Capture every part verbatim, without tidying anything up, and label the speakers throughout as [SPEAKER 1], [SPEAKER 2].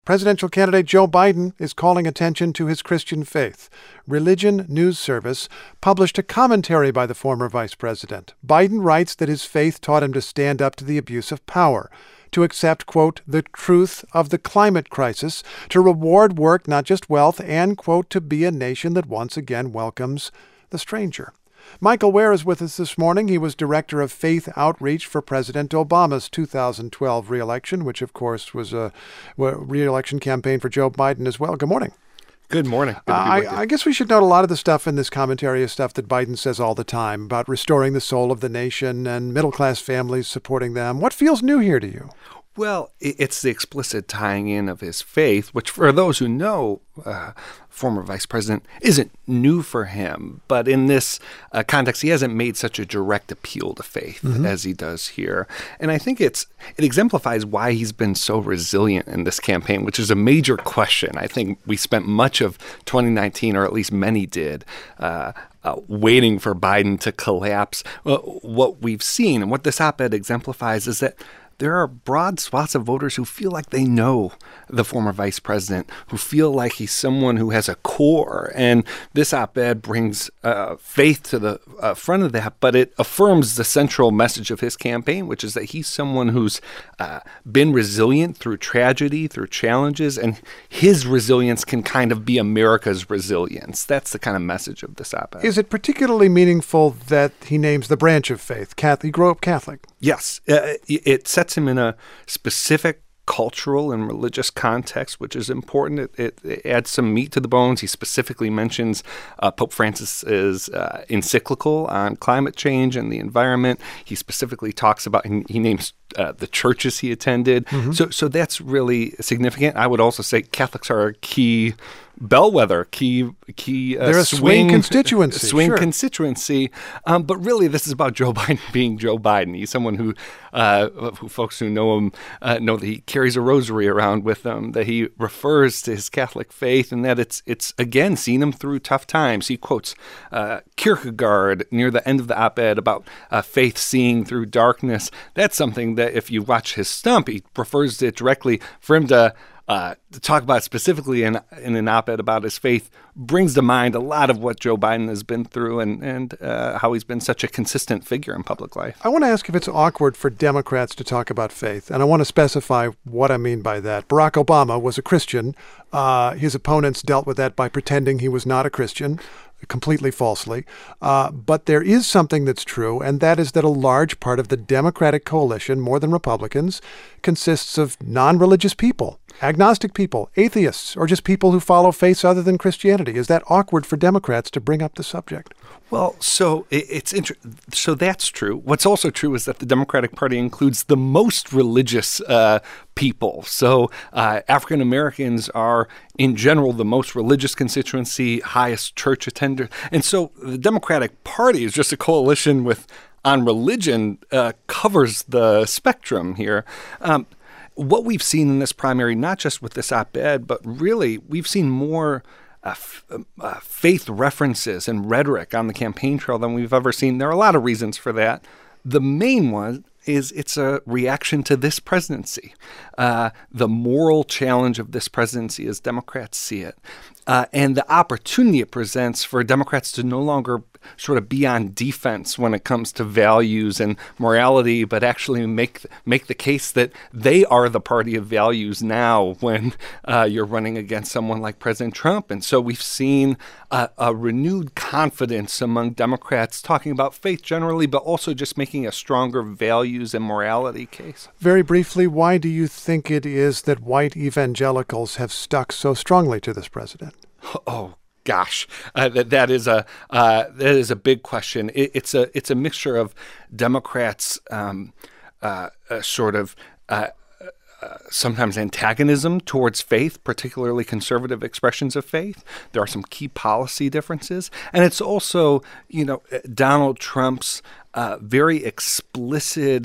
[SPEAKER 1] Presidential candidate Joe Biden is calling attention to his Christian faith. Religion News Service published a commentary by the former vice president. Biden writes that his faith taught him to stand up to the abuse of power, to accept, quote, the truth of the climate crisis, to reward work, not just wealth, and, quote, to be a nation that once again welcomes the stranger. Michael Ware is with us this morning. He was director of faith outreach for President Obama's two thousand twelve reelection, which, of course, was a reelection campaign for Joe Biden as well. Good morning.
[SPEAKER 2] Good morning. Good
[SPEAKER 1] uh, I, I guess we should note a lot of the stuff in this commentary is stuff that Biden says all the time about restoring the soul of the nation and middle-class families, supporting them. What feels new here to you?
[SPEAKER 2] Well, it's the explicit tying in of his faith, which for those who know, uh, former vice president, isn't new for him. But in this uh, context, he hasn't made such a direct appeal to faith mm-hmm. as he does here. And I think it's it exemplifies why he's been so resilient in this campaign, which is a major question. I think we spent much of twenty nineteen, or at least many did, uh, Uh, waiting for Biden to collapse. Uh, what we've seen and what this op-ed exemplifies is that there are broad swaths of voters who feel like they know the former vice president, who feel like he's someone who has a core. And this op-ed brings uh, faith to the uh, front of that, but it affirms the central message of his campaign, which is that he's someone who's uh, been resilient through tragedy, through challenges, and his resilience can kind of be America's resilience. That's the kind of message of this op-ed.
[SPEAKER 1] Is it particularly meaningful that he names the branch of faith? Catholic, he grew up Catholic.
[SPEAKER 2] Yes. Uh, it sets him in a specific cultural and religious context, which is important. It, it, it adds some meat to the bones. He specifically mentions uh, Pope Francis's uh, encyclical on climate change and the environment. He specifically talks about, and he names uh, the churches he attended. Mm-hmm. So, so that's really significant. I would also say Catholics are a key bellwether, key key uh,
[SPEAKER 1] They're a
[SPEAKER 2] swing,
[SPEAKER 1] swing constituency.
[SPEAKER 2] Swing
[SPEAKER 1] sure.
[SPEAKER 2] constituency. Um, but really, this is about Joe Biden being Joe Biden. He's someone who, uh, who folks who know him uh, know that he carries a rosary around with him, that he refers to his Catholic faith, and that it's, it's again, seen him through tough times. He quotes uh, Kierkegaard near the end of the op-ed about uh, faith seeing through darkness. That's something that if you watch his stump, he refers to it directly. For him to Uh, to talk about specifically in, in an op-ed about his faith brings to mind a lot of what Joe Biden has been through and, and uh, how he's been such a consistent figure in public life.
[SPEAKER 1] I want to ask if it's awkward for Democrats to talk about faith, and I want to specify what I mean by that. Barack Obama was a Christian. Uh, his opponents dealt with that by pretending he was not a Christian, completely falsely. Uh, but there is something that's true, and that is that a large part of the Democratic coalition, more than Republicans, consists of non-religious people, agnostic people, atheists, or just people who follow faiths other than Christianity. Is that awkward for Democrats to bring up the subject?
[SPEAKER 2] Well, so it, it's inter- so that's true. What's also true is that the Democratic Party includes the most religious uh, people. So uh, African Americans are, in general, the most religious constituency, highest church attender. And so the Democratic Party is just a coalition with on religion uh, covers the spectrum here. Um, what we've seen in this primary, not just with this op-ed, but really we've seen more Uh, f- uh, faith references and rhetoric on the campaign trail than we've ever seen. There are a lot of reasons for that. The main one is it's a reaction to this presidency, uh, the moral challenge of this presidency as Democrats see it, uh, and the opportunity it presents for Democrats to no longer sort of be on defense when it comes to values and morality, but actually make make the case that they are the party of values now when uh, you're running against someone like President Trump. And so we've seen a, a renewed confidence among Democrats talking about faith generally, but also just making a stronger values and morality case.
[SPEAKER 1] Very briefly, why do you think it is that white evangelicals have stuck so strongly to this president?
[SPEAKER 2] Oh, Gosh, uh, that that is a uh, that is a big question. It, it's a it's a mixture of Democrats' um, uh, uh, sort of uh, uh, sometimes antagonism towards faith, particularly conservative expressions of faith. There are some key policy differences, and it's also, you know, Donald Trump's uh, very explicit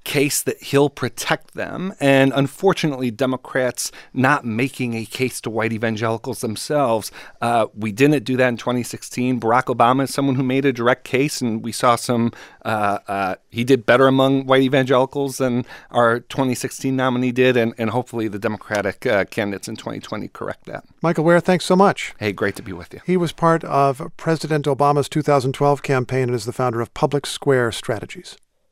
[SPEAKER 2] case that he'll protect them. And unfortunately, Democrats not making a case to white evangelicals themselves. Uh, we didn't do that in twenty sixteen. Barack Obama is someone who made a direct case, and we saw some, uh, uh, he did better among white evangelicals than our twenty sixteen nominee did. And, and hopefully the Democratic uh, candidates in twenty twenty correct that.
[SPEAKER 1] Michael Wear, thanks so much.
[SPEAKER 2] Hey, great to be with you.
[SPEAKER 1] He was part of President Obama's two thousand twelve campaign and is the founder of Public Square Strategies.